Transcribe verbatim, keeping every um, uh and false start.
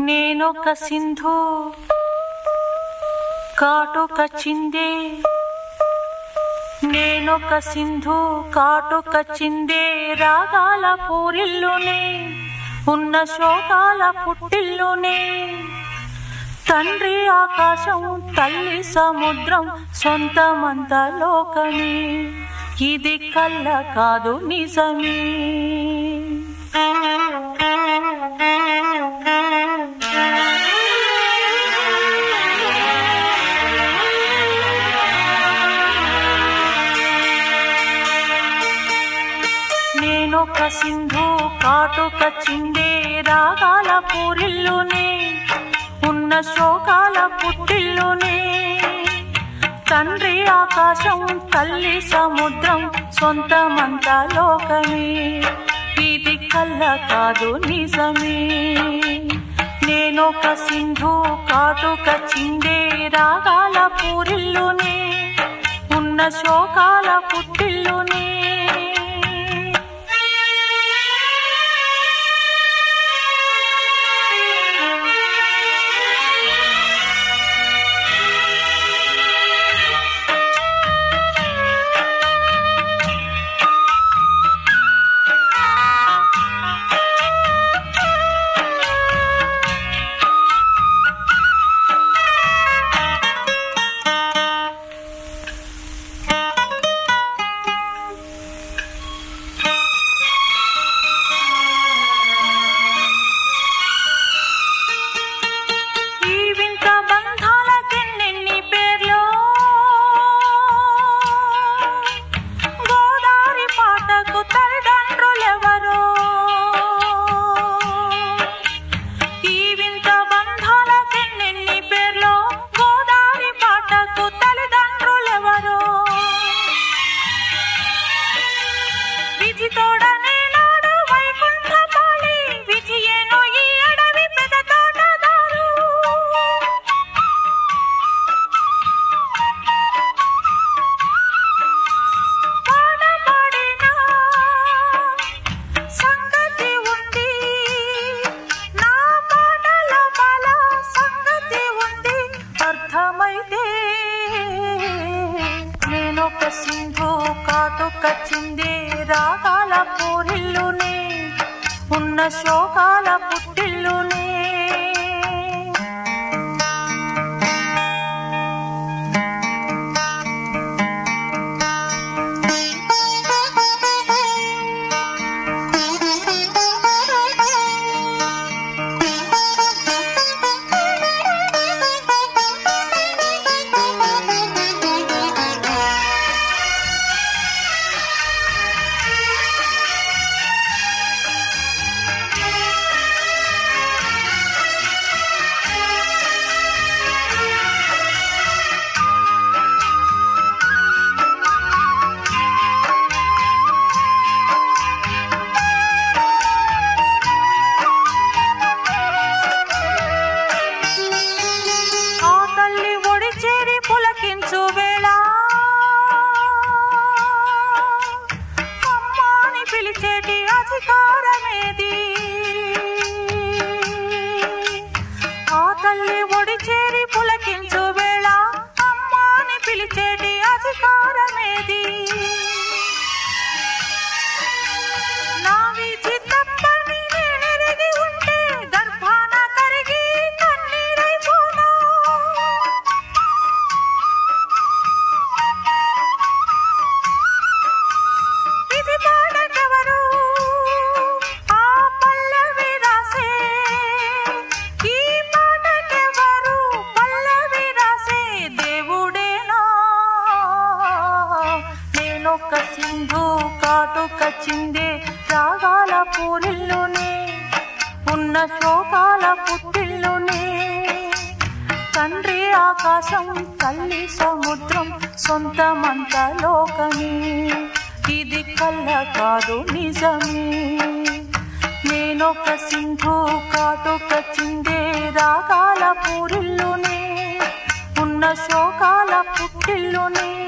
నేనొక సింధు కాటుక చిందే, నేనొక సింధు కాటుక చిందే, రాగాల పూరిల్లునే ఉన్న శోకాల పుట్టిల్లునే. తండ్రి ఆకాశం తల్లి సముద్రం సొంతమంత లోకమే, ఇది కళ్ళ కాదు నిజమే. నేనొక సింధు కాటుక చిందే, రాగాల పూరిల్లునే ఉన్న శోకాల పుట్టిల్లునే. తండ్రి ఆకాశం తల్లి సముద్రం సొంతమంత లోకమే, ఇది కళ్ళ కాదు నిజమే. నేనొక సింధు కాటుక చిందే, రాగాల పూరిల్లునే ఉన్న శోకాల పుట్టిల్లునే. నేనొక సింధు కాటుక చిందే, రాగాల పూరిల్లునే ఉన్న శోకాల పుట్టిల్లునే. ఆ తల్లి ఒడి చేరి పులకించు వేళ, అమ్మాని పిలిచేటి అధికారమేది? నా వీచి తప్పని నేనెరిగి ఉంటే గర్భాన కరిగి కన్నీరైపోనా? ఇది పాడకెవరు ఆ పల్లవి రాసే, ఈ పాటకెవరు పల్లవి రాసే దేవుడేనా? నేనొక సింధు కాటుక చిందే, రాగాల పూరిల్లునే ఉన్న శోకాల పుట్టిల్లునే. తండ్రి ఆకాశం తల్లి సముద్రం సొంతమంత లోకమే, ఇది కళ్ళ కాదు నిజమే. నేనొక సింధు కాటుక చిందే, రాగాల పూరిల్లునే ఉన్న శోకాల పుట్టిల్లునే.